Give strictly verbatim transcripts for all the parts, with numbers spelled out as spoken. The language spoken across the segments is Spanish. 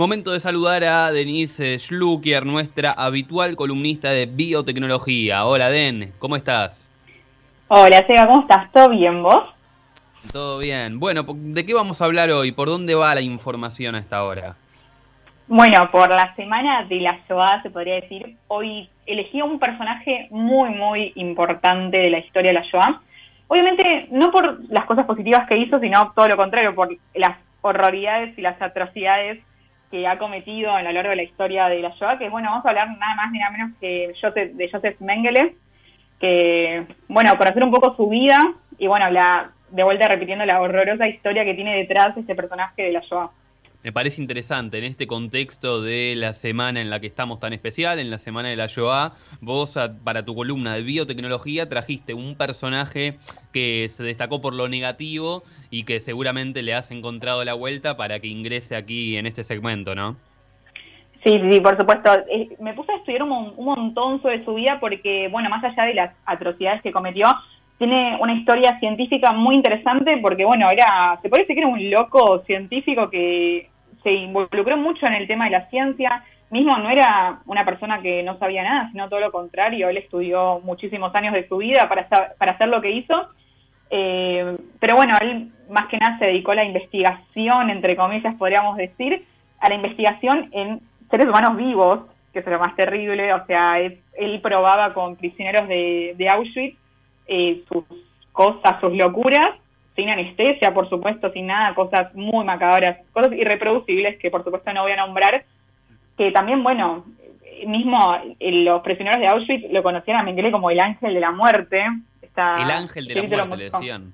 Momento de saludar a Denise Schlucker, nuestra habitual columnista de biotecnología. Hola, Den, ¿cómo estás? Hola, Seba, ¿cómo estás? ¿Todo bien, vos? Todo bien. Bueno, ¿de qué vamos a hablar hoy? ¿Por dónde va la información a esta hora? Bueno, por la semana de la Shoah, se podría decir, hoy elegí a un personaje muy, muy importante de la historia de la Shoah. Obviamente, no por las cosas positivas que hizo, sino todo lo contrario, por las horroridades y las atrocidades que ha cometido a lo largo de la historia de la Shoah, que bueno, vamos a hablar nada más ni nada menos que Joseph, de Joseph Mengele, que, bueno, conocer un poco su vida y, bueno, la de vuelta repitiendo la horrorosa historia que tiene detrás este personaje de la Shoah. Me parece interesante en este contexto de la semana en la que estamos tan especial, en la semana de la Shoah, vos a, para tu columna de biotecnología trajiste un personaje que se destacó por lo negativo y que seguramente le has encontrado la vuelta para que ingrese aquí en este segmento, ¿no? Sí, sí, por supuesto. Eh, me puse a estudiar un, un montón sobre su vida porque, bueno, más allá de las atrocidades que cometió, tiene una historia científica muy interesante porque, bueno, era, se puede decir que era un loco científico que se involucró mucho en el tema de la ciencia. Mismo no era una persona que no sabía nada, sino todo lo contrario. Él estudió muchísimos años de su vida para, para hacer lo que hizo. Eh, pero bueno, él más que nada se dedicó a la investigación, entre comillas, podríamos decir, a la investigación en seres humanos vivos, que es lo más terrible. O sea, es, él probaba con prisioneros de, de Auschwitz eh, sus cosas, sus locuras, sin anestesia, por supuesto, sin nada, cosas muy macabras, cosas irreproducibles que por supuesto no voy a nombrar, que también, bueno, mismo los prisioneros de Auschwitz lo conocían a Mengele como el ángel de la muerte. Está, el ángel de la muerte, le decían.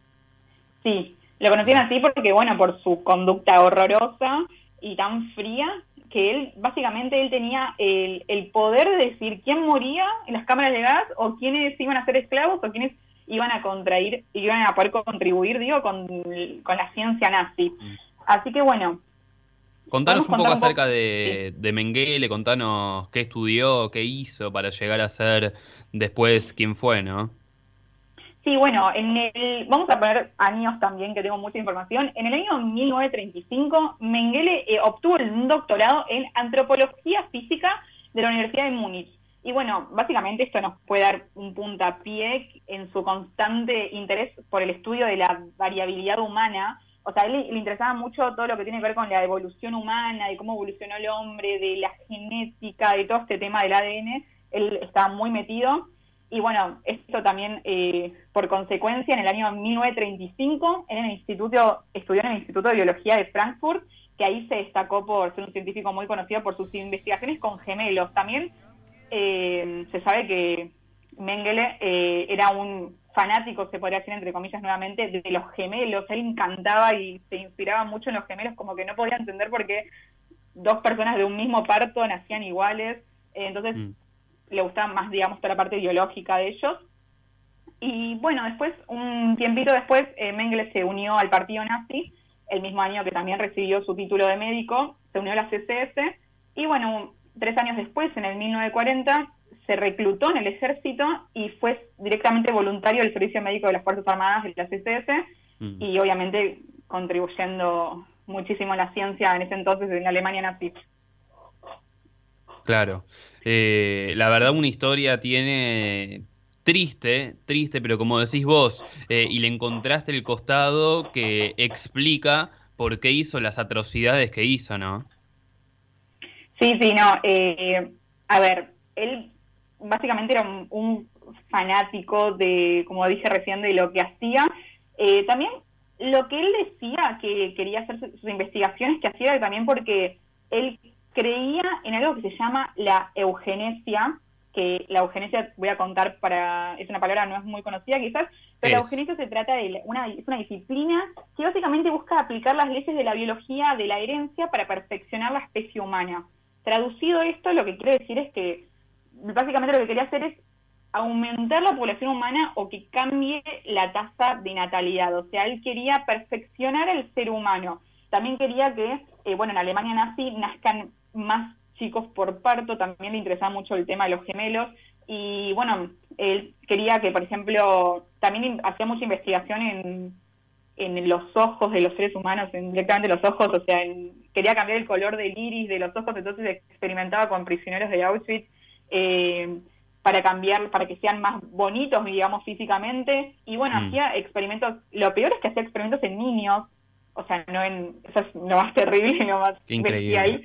Sí, lo conocían así porque, bueno, por su conducta horrorosa y tan fría, que él, básicamente, él tenía el, el poder de decir quién moría en las cámaras de gas o quiénes iban a ser esclavos o quiénes iban a contraer, iban a poder contribuir, digo, con, con la ciencia nazi. Así que, bueno. Contanos un poco un acerca poco? de, sí. de Mengele, contanos qué estudió, qué hizo para llegar a ser después quién fue, ¿no? Sí, bueno, en el, vamos a poner años también, que tengo mucha información. En el año mil novecientos treinta y cinco, Mengele eh, obtuvo un doctorado en antropología física de la Universidad de Múnich. Y bueno, básicamente esto nos puede dar un puntapié en su constante interés por el estudio de la variabilidad humana. O sea, a él le interesaba mucho todo lo que tiene que ver con la evolución humana, de cómo evolucionó el hombre, de la genética, de todo este tema del A D N. Él estaba muy metido. Y bueno, esto también, eh, por consecuencia, en el año mil novecientos treinta y cinco, en el instituto, estudió en el Instituto de Biología de Frankfurt, que ahí se destacó por ser un científico muy conocido por sus investigaciones con gemelos. También eh, se sabe que Mengele eh, era un fanático, se podría decir entre comillas nuevamente, de los gemelos. Él encantaba y se inspiraba mucho en los gemelos, como que no podía entender por qué dos personas de un mismo parto nacían iguales. Eh, entonces... Mm. le gustaba más, digamos, toda la parte biológica de ellos. Y bueno, después, un tiempito después, eh, Mengele se unió al partido nazi, el mismo año que también recibió su título de médico, se unió a la C S S, y bueno, tres años después, en el mil novecientos cuarenta, se reclutó en el ejército y fue directamente voluntario del servicio médico de las Fuerzas Armadas de la C S S, mm. y obviamente contribuyendo muchísimo a la ciencia en ese entonces en la Alemania nazi. Claro. Eh, la verdad, una historia tiene triste, triste, pero como decís vos, eh, y le encontraste el costado que explica por qué hizo las atrocidades que hizo, ¿no? Sí, sí, no. Eh, a ver, él básicamente era un, un fanático de, como dije recién, de lo que hacía. Eh, también lo que él decía que quería hacer sus, sus investigaciones, que hacía también porque él creía en algo que se llama la eugenesia, que la eugenesia, voy a contar para, es una palabra no es muy conocida quizás, pero es. La eugenesia se trata de una, es una disciplina que básicamente busca aplicar las leyes de la biología de la herencia para perfeccionar la especie humana. Traducido esto, lo que quiere decir es que básicamente lo que quería hacer es aumentar la población humana o que cambie la tasa de natalidad. O sea, él quería perfeccionar el ser humano. También quería que, eh, bueno, en Alemania nazi nazcan más chicos por parto. También le interesaba mucho el tema de los gemelos. Y bueno, él quería que, por ejemplo, también hacía mucha investigación en, en los ojos de los seres humanos, en directamente los ojos, o sea, en quería cambiar el color del iris de los ojos, entonces experimentaba con prisioneros de Auschwitz eh, para cambiar, para que sean más bonitos, digamos, físicamente. Y bueno, Mm. hacía experimentos, lo peor es que hacía experimentos en niños, o sea, no en, eso es lo más terrible, lo más Qué increíble. bestial.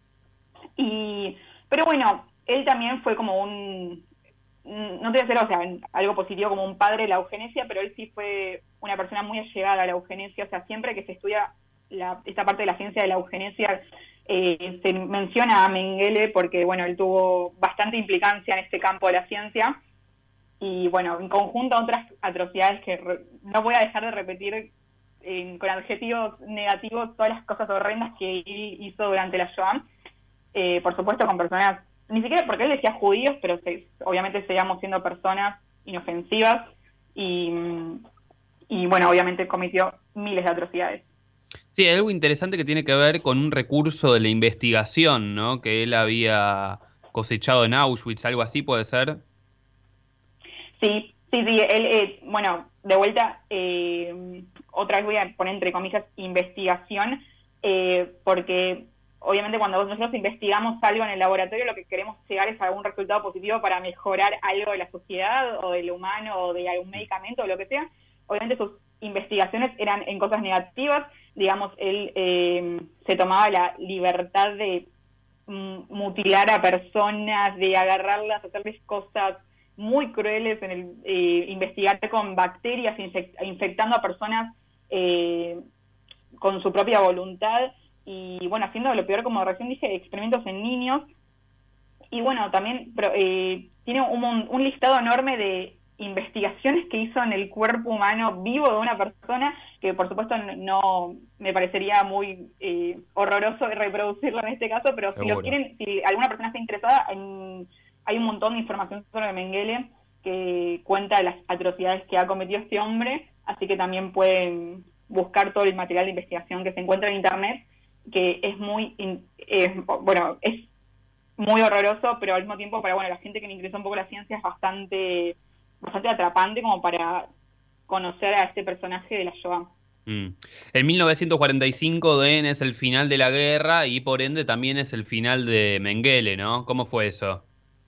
Y, pero bueno, él también fue como un, no te voy a decir, o sea, algo positivo como un padre de la eugenesia, pero él sí fue una persona muy allegada a la eugenesia, o sea, siempre que se estudia la, esta parte de la ciencia de la eugenesia, eh, se menciona a Mengele porque, bueno, él tuvo bastante implicancia en este campo de la ciencia, y bueno, en conjunto a otras atrocidades que re, no voy a dejar de repetir eh, con adjetivos negativos todas las cosas horrendas que él hizo durante la Shoah, eh, por supuesto con personas, ni siquiera porque él decía judíos, pero se, obviamente seguíamos siendo personas inofensivas y, y bueno, obviamente cometió miles de atrocidades. Sí, hay algo interesante que tiene que ver con un recurso de la investigación, ¿no? Que él había cosechado en Auschwitz, algo así puede ser. Sí, sí, sí, él, eh, bueno, de vuelta, eh, otra vez voy a poner entre comillas investigación, eh, porque obviamente cuando nosotros investigamos algo en el laboratorio lo que queremos llegar es a algún resultado positivo para mejorar algo de la sociedad o del humano o de algún medicamento o lo que sea. Obviamente sus investigaciones eran en cosas negativas, digamos, él eh, se tomaba la libertad de mm, mutilar a personas, de agarrarlas, hacerles cosas muy crueles, en el eh, investigar con bacterias, infect, infectando a personas eh, con su propia voluntad, y bueno, haciendo lo peor, como recién dije, experimentos en niños, y bueno, también pero, eh, tiene un, un listado enorme de investigaciones que hizo en el cuerpo humano vivo de una persona, que por supuesto no, no me parecería muy eh, horroroso reproducirlo en este caso, pero Seguro. si lo quieren, si alguna persona está interesada, en, hay un montón de información sobre Mengele que cuenta las atrocidades que ha cometido este hombre, así que también pueden buscar todo el material de investigación que se encuentra en internet, que es muy, eh, bueno, es muy horroroso, pero al mismo tiempo para bueno la gente que le interesa un poco la ciencia es bastante, bastante atrapante como para conocer a este personaje de la Shoah. Mm. En mil novecientos cuarenta y cinco, D N es el final de la guerra y por ende también es el final de Mengele, ¿no? ¿Cómo fue eso?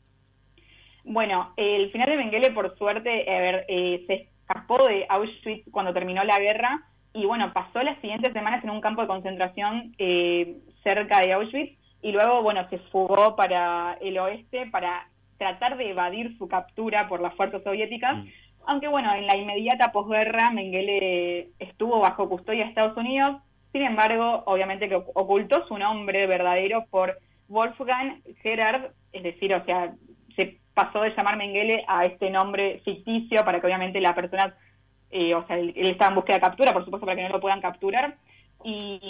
Bueno, el final de Mengele, por suerte, a ver, eh, se escapó de Auschwitz cuando terminó la guerra y bueno, pasó las siguientes semanas en un campo de concentración eh, cerca de Auschwitz y luego, bueno, se fugó para el oeste para tratar de evadir su captura por las fuerzas soviéticas, mm. aunque bueno, en la inmediata posguerra Mengele estuvo bajo custodia de Estados Unidos, sin embargo, obviamente que ocultó su nombre verdadero por Wolfgang Gerhard, es decir, o sea, se pasó de llamar Mengele a este nombre ficticio para que obviamente la persona, eh, o sea, él, él estaba en búsqueda de captura, por supuesto, para que no lo puedan capturar, y,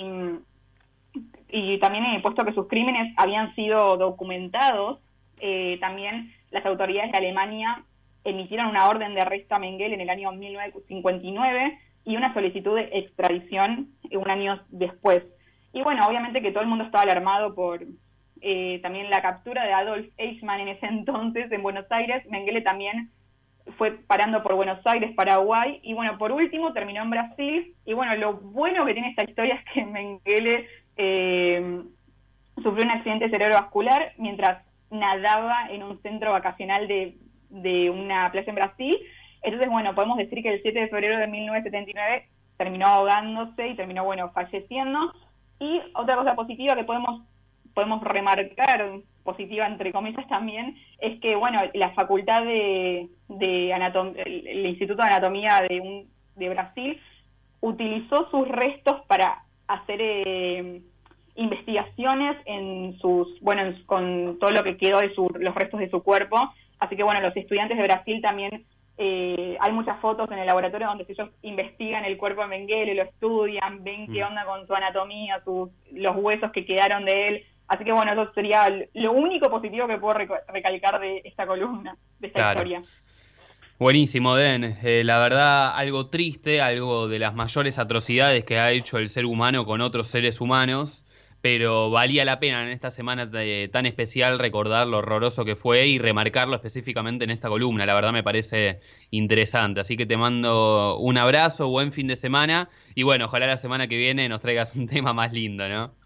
y también he puesto que sus crímenes habían sido documentados. Eh, también las autoridades de Alemania emitieron una orden de arresto a Mengele en el año mil novecientos cincuenta y nueve y una solicitud de extradición un año después. Y bueno, obviamente que todo el mundo estaba alarmado por eh, también la captura de Adolf Eichmann en ese entonces en Buenos Aires. Mengele también fue parando por Buenos Aires, Paraguay, y bueno, por último terminó en Brasil. Y bueno, lo bueno que tiene esta historia es que Mengele eh, sufrió un accidente cerebrovascular mientras nadaba en un centro vacacional de, de una playa en Brasil. Entonces, bueno, podemos decir que el siete de febrero de mil novecientos setenta y nueve terminó ahogándose y terminó, bueno, falleciendo. Y otra cosa positiva que podemos podemos remarcar, positiva entre comillas también, es que, bueno, la facultad de, de anatom el, el Instituto de Anatomía de, un, de Brasil utilizó sus restos para hacer eh, investigaciones en sus, bueno, en, con todo lo que quedó de su, los restos de su cuerpo. Así que, bueno, los estudiantes de Brasil también, eh, hay muchas fotos en el laboratorio donde ellos investigan el cuerpo de Mengele, lo estudian, ven mm. qué onda con su anatomía, sus, los huesos que quedaron de él. Así que, bueno, eso sería lo único positivo que puedo recalcar de esta columna, de esta claro. historia. Buenísimo, Den. Eh, la verdad, algo triste, algo de las mayores atrocidades que ha hecho el ser humano con otros seres humanos, pero valía la pena en esta semana de, tan especial recordar lo horroroso que fue y remarcarlo específicamente en esta columna. La verdad me parece interesante. Así que te mando un abrazo, buen fin de semana y bueno, ojalá la semana que viene nos traigas un tema más lindo, ¿no?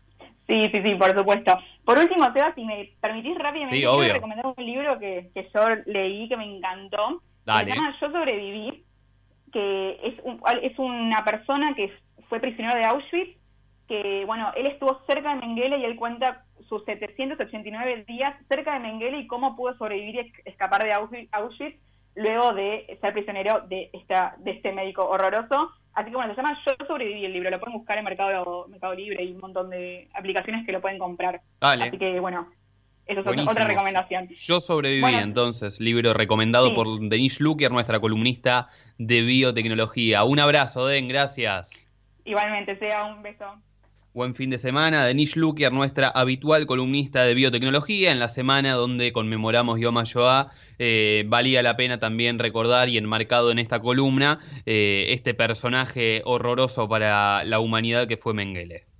Sí, sí, sí, por supuesto. Por último, Seba, si me permitís rápidamente, Sí, quiero obvio. recomendar un libro que, que yo leí, que me encantó, que se Dale. llama Yo sobreviví, que es, un, es una persona que fue prisionero de Auschwitz, que, bueno, él estuvo cerca de Mengele y él cuenta sus setecientos ochenta y nueve días cerca de Mengele y cómo pudo sobrevivir y escapar de Auschwitz luego de ser prisionero de, esta, de este médico horroroso. Así que bueno, se llama Yo sobreviví el libro, lo pueden buscar en Mercado, Mercado Libre y un montón de aplicaciones que lo pueden comprar. Dale. Así que bueno, eso es Buenísimo. otra recomendación. Yo sobreviví, Bueno, entonces, libro recomendado sí, por Denise Luquier, nuestra columnista de biotecnología. Un abrazo, Den, gracias. igualmente, sea un beso. Buen fin de semana. Denise Luquier, nuestra habitual columnista de biotecnología, en la semana donde conmemoramos Yom HaShoah, eh, valía la pena también recordar y enmarcado en esta columna eh, este personaje horroroso para la humanidad que fue Mengele.